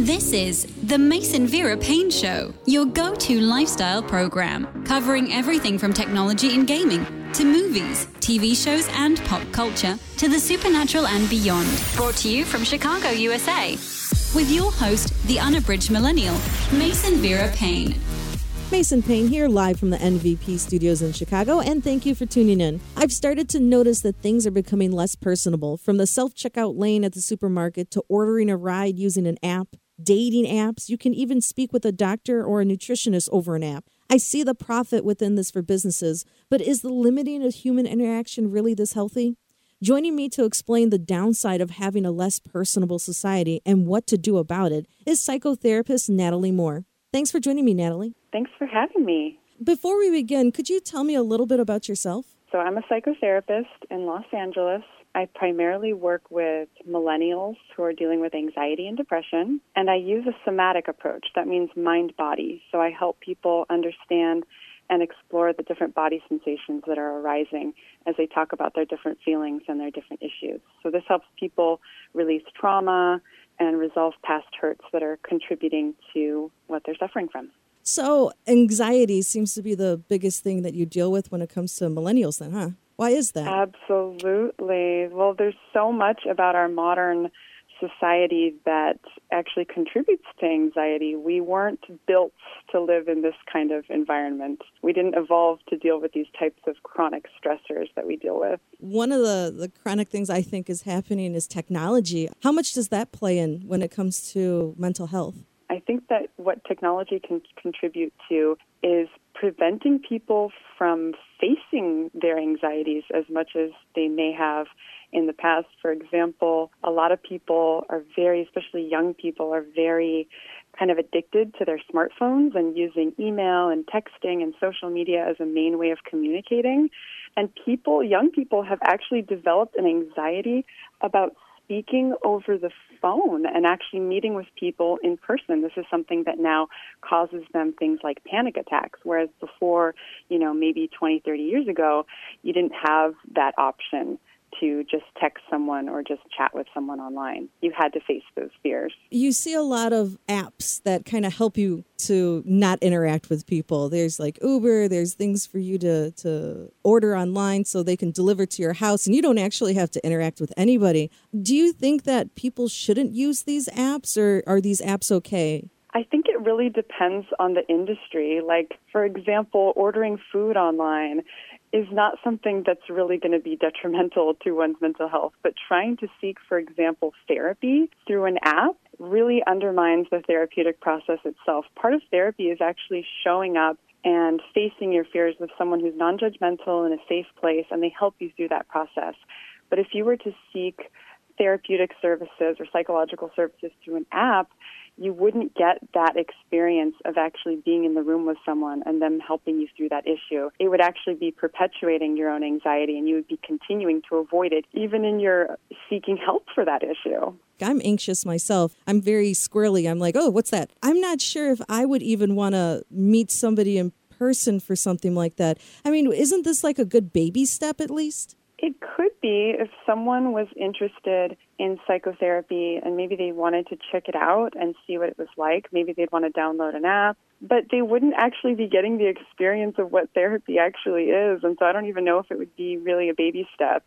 This is the Mason Vera Payne Show, your go-to lifestyle program, covering everything from technology and gaming to movies, TV shows, and pop culture to the supernatural and beyond. Brought to you from Chicago, USA, with your host, the unabridged millennial, Mason Vera Payne. Mason Payne here, live from the NVP studios in Chicago, and thank you for tuning in. I've started to notice that things are becoming less personable, from the self-checkout lane at the supermarket to ordering a ride using an app, dating apps. You can even speak with a doctor or a nutritionist over an app. I see the profit within this for businesses, but is the limiting of human interaction really this healthy? Joining me to explain the downside of having a less personable society and what to do about it is psychotherapist Natalie Moore. Thanks for joining me, Natalie. Thanks for having me. Before we begin, could you tell me a little bit about yourself? So I'm a psychotherapist in Los Angeles. I primarily work with millennials who are dealing with anxiety and depression, and I use a somatic approach. That means mind-body. So I help people understand and explore the different body sensations that are arising as they talk about their different feelings and their different issues. So this helps people release trauma and resolve past hurts that are contributing to what they're suffering from. So anxiety seems to be the biggest thing that you deal with when it comes to millennials then, huh? Why is that? Absolutely. Well, there's so much about our modern society that actually contributes to anxiety. We weren't built to live in this kind of environment. We didn't evolve to deal with these types of chronic stressors that we deal with. One of the chronic things I think is happening is technology. How much does that play in when it comes to mental health? I think that what technology can contribute to is preventing people from facing their anxieties as much as they may have in the past. For example, a lot of people are especially young people, are very kind of addicted to their smartphones and using email and texting and social media as a main way of communicating. And young people have actually developed an anxiety about speaking over the phone and actually meeting with people in person. This is something that now causes them things like panic attacks, whereas before, maybe 20, 30 years ago, you didn't have that option to just text someone or just chat with someone online. You had to face those fears. You see a lot of apps that kind of help you to not interact with people. There's like Uber, there's things for you to order online so they can deliver to your house and you don't actually have to interact with anybody. Do you think that people shouldn't use these apps, or are these apps okay? I think it really depends on the industry. Like, for example, ordering food online is not something that's really going to be detrimental to one's mental health, but trying to seek, for example, therapy through an app really undermines the therapeutic process itself. Part of therapy is actually showing up and facing your fears with someone who's non-judgmental in a safe place, and they help you through that process. But if you were to seek therapeutic services or psychological services through an app, you wouldn't get that experience of actually being in the room with someone and them helping you through that issue. It would actually be perpetuating your own anxiety, and you would be continuing to avoid it, even in your seeking help for that issue. I'm anxious myself. I'm very squirrely. I'm like, oh, what's that? I'm not sure if I would even want to meet somebody in person for something like that. I mean, isn't this like a good baby step at least? It could be if someone was interested in psychotherapy and maybe they wanted to check it out and see what it was like. Maybe they'd want to download an app, but they wouldn't actually be getting the experience of what therapy actually is. And so I don't even know if it would be really a baby step.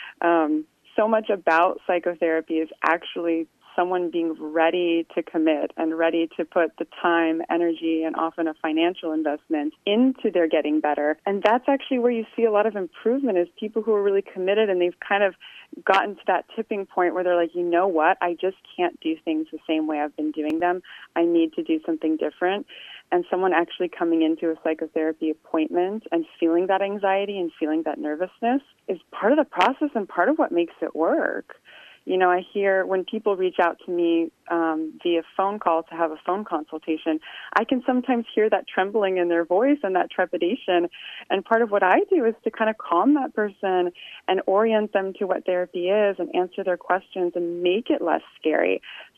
So much about psychotherapy is actually someone being ready to commit and ready to put the time, energy, and often a financial investment into their getting better. And that's actually where you see a lot of improvement, is people who are really committed and they've kind of gotten to that tipping point where they're like, you know what, I just can't do things the same way I've been doing them. I need to do something different. And someone actually coming into a psychotherapy appointment and feeling that anxiety and feeling that nervousness is part of the process and part of what makes it work. I hear when people reach out to me via phone call to have a phone consultation, I can sometimes hear that trembling in their voice and that trepidation. And part of what I do is to kind of calm that person and orient them to what therapy is and answer their questions and make it less scary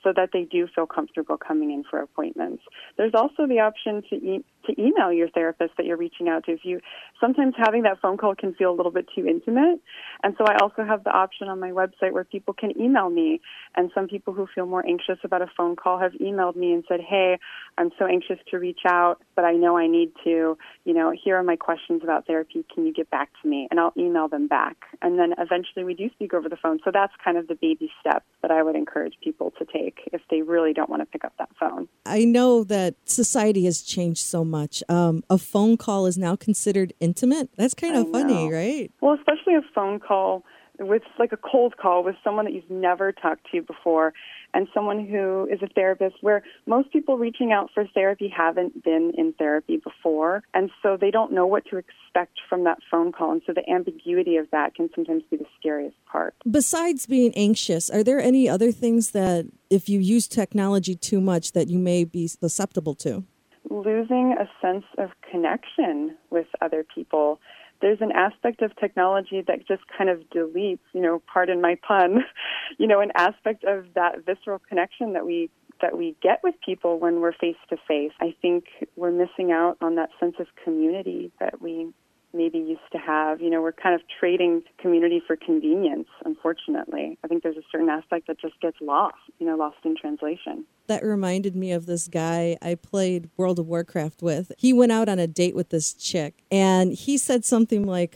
so that they do feel comfortable coming in for appointments. There's also the option to email your therapist that you're reaching out to. Sometimes having that phone call can feel a little bit too intimate. And so I also have the option on my website where people can email me. And some people who feel more anxious about a phone call have emailed me and said, hey, I'm so anxious to reach out, but I know I need to, here are my questions about therapy. Can you get back to me? And I'll email them back. And then eventually we do speak over the phone. So that's kind of the baby step that I would encourage people to take if they really don't want to pick up that phone. I know that society has changed so much. A phone call is now considered intimate. That's kind of funny, right? Well, especially a phone call with like a cold call with someone that you've never talked to before and someone who is a therapist, where most people reaching out for therapy haven't been in therapy before. And so they don't know what to expect from that phone call. And so the ambiguity of that can sometimes be the scariest part. Besides being anxious, are there any other things that if you use technology too much that you may be susceptible to? Losing a sense of connection with other people. There's an aspect of technology that just kind of deletes, pardon my pun, an aspect of that visceral connection that we get with people when we're face to face. I think we're missing out on that sense of community that we maybe used to have. We're kind of trading community for convenience, unfortunately. I think there's a certain aspect that just gets lost in translation. That reminded me of this guy I played World of Warcraft with. He went out on a date with this chick, and he said something like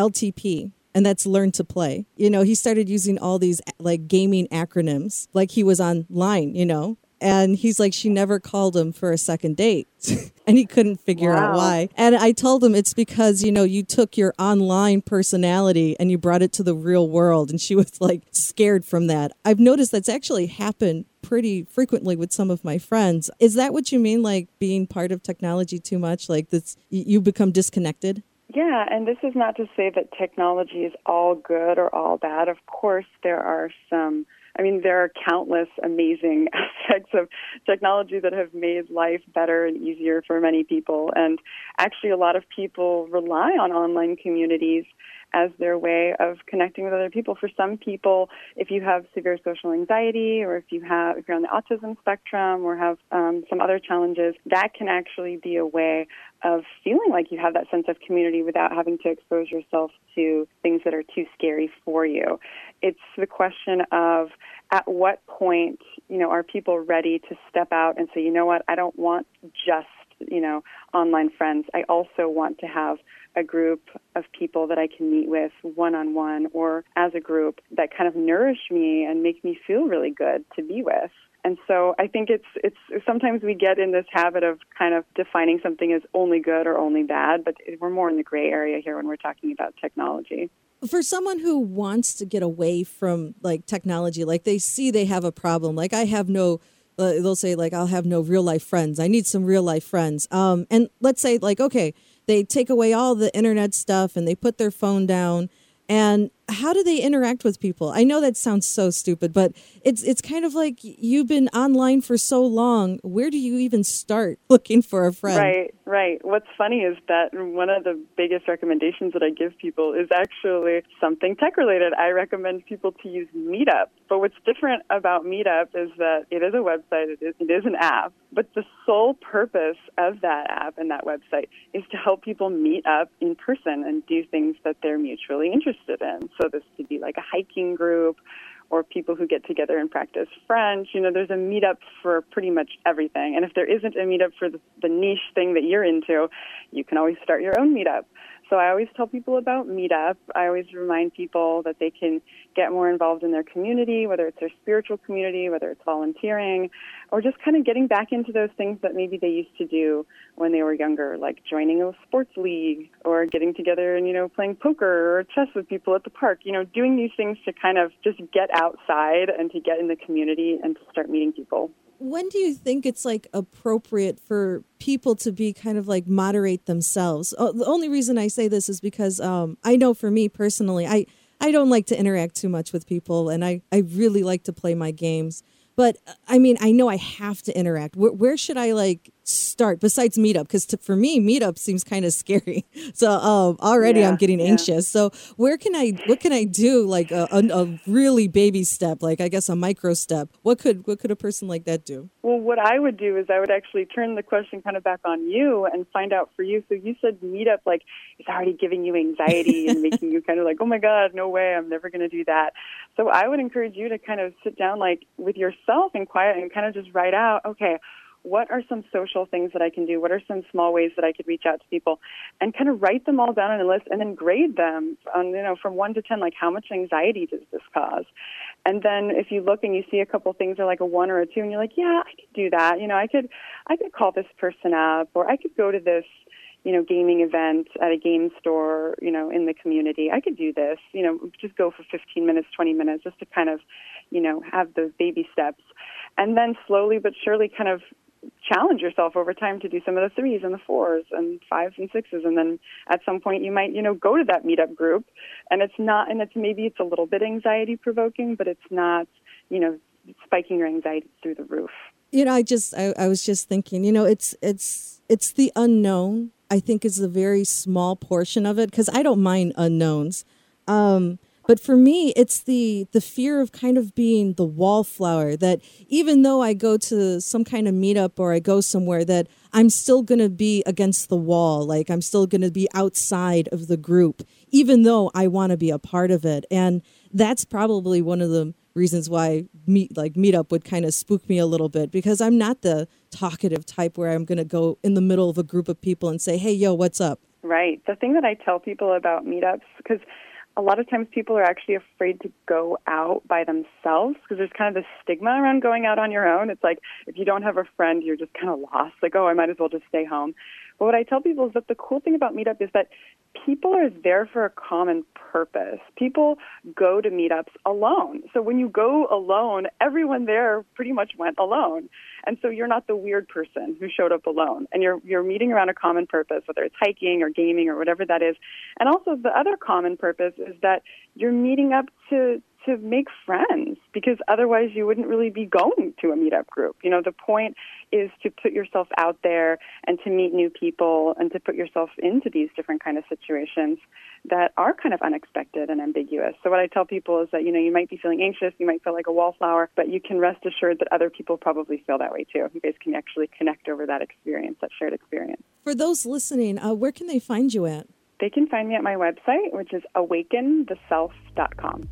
LTP, and that's learn to play. He started using all these like gaming acronyms, like he was online, And he's like, she never called him for a second date. And he couldn't figure out why. And I told him it's because, you took your online personality and you brought it to the real world. And she was like scared from that. I've noticed that's actually happened pretty frequently with some of my friends. Is that what you mean, like being part of technology too much? Like this, you become disconnected? Yeah, and this is not to say that technology is all good or all bad. Of course, there are countless amazing aspects of technology that have made life better and easier for many people. And actually, a lot of people rely on online communities as their way of connecting with other people. For some people, if you have severe social anxiety, or if you're on the autism spectrum or have some other challenges, that can actually be a way of feeling like you have that sense of community without having to expose yourself to things that are too scary for you. It's the question of at what point, are people ready to step out and say, you know what, I don't want just, online friends. I also want to have a group of people that I can meet with one-on-one or as a group that kind of nourish me and make me feel really good to be with. And so I think it's sometimes we get in this habit of kind of defining something as only good or only bad, but we're more in the gray area here when we're talking about technology. For someone who wants to get away from like technology, like they see they have a problem, like I have no, they'll say like, I'll have no real life friends. I need some real life friends. And let's say like, okay, they take away all the internet stuff and they put their phone down. And how do they interact with people? I know that sounds so stupid, but it's kind of like you've been online for so long. Where do you even start looking for a friend? Right. What's funny is that one of the biggest recommendations that I give people is actually something tech-related. I recommend people to use Meetup. But what's different about Meetup is that it is a website, it is an app, but the sole purpose of that app and that website is to help people meet up in person and do things that they're mutually interested in. So this could be like a hiking group or people who get together and practice French. There's a meetup for pretty much everything. And if there isn't a meetup for the niche thing that you're into, you can always start your own meetup. So I always tell people about Meetup. I always remind people that they can get more involved in their community, whether it's their spiritual community, whether it's volunteering, or just kind of getting back into those things that maybe they used to do when they were younger, like joining a sports league or getting together and, playing poker or chess with people at the park, doing these things to kind of just get outside and to get in the community and to start meeting people. When do you think it's like appropriate for people to be kind of like moderate themselves? The only reason I say this is because I know for me personally, I don't like to interact too much with people and I really like to play my games. But I mean, I know I have to interact. Where should I like start besides Meetup? Because for me, Meetup seems kind of scary. So already I'm getting anxious. So what can I do? Like a really baby step, like I guess a micro step. What could a person like that do? Well, what I would do is I would actually turn the question kind of back on you and find out for you. So you said Meetup, like it's already giving you anxiety and making you kind of like, oh my God, no way, I'm never going to do that. So I would encourage you to kind of sit down like with yourself in quiet and kind of just write out, okay, what are some social things that I can do? What are some small ways that I could reach out to people? And kind of write them all down on a list and then grade them on, from 1 to 10, like how much anxiety does this cause? And then if you look and you see a couple things are like a 1 or a 2 and you're like, yeah, I could do that. I could call this person up, or I could go to this, gaming event at a game store, in the community. I could do this, just go for 15 minutes, 20 minutes, just to kind of, have those baby steps. And then slowly but surely kind of challenge yourself over time to do some of the 3s and the 4s and 5s and 6s. And then at some point you might, go to that Meetup group, and maybe it's a little bit anxiety provoking, but it's not, spiking your anxiety through the roof. I was just thinking, it's the unknown, I think, is a very small portion of it, because I don't mind unknowns. But for me, it's the fear of kind of being the wallflower, that even though I go to some kind of meetup or I go somewhere, that I'm still going to be against the wall. Like I'm still going to be outside of the group, even though I want to be a part of it. And that's probably one of the reasons why Meetup would kind of spook me a little bit, because I'm not the talkative type where I'm going to go in the middle of a group of people and say, hey, yo, what's up? Right. The thing that I tell people about meetups, because a lot of times people are actually afraid to go out by themselves because there's kind of this stigma around going out on your own. It's like if you don't have a friend, you're just kind of lost. Like, oh, I might as well just stay home. But what I tell people is that the cool thing about Meetup is that people are there for a common purpose. People go to meetups alone. So when you go alone, everyone there pretty much went alone. And so you're not the weird person who showed up alone. And you're meeting around a common purpose, whether it's hiking or gaming or whatever that is. And also the other common purpose is that you're meeting up to make friends, because otherwise you wouldn't really be going to a meetup group. The point is to put yourself out there and to meet new people and to put yourself into these different kind of situations that are kind of unexpected and ambiguous. So what I tell people is that, you might be feeling anxious, you might feel like a wallflower, but you can rest assured that other people probably feel that way too. You guys can actually connect over that experience, that shared experience. For those listening, where can they find you at? They can find me at my website, which is awakentheself.com.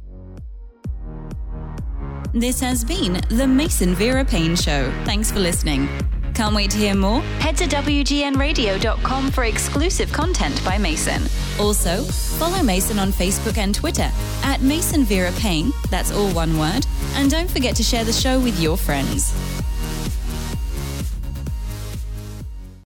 This has been the Mason Vera Payne Show. Thanks for listening. Can't wait to hear more? Head to WGNradio.com for exclusive content by Mason. Also, follow Mason on Facebook and Twitter at Mason Vera Payne, that's all one word. And don't forget to share the show with your friends.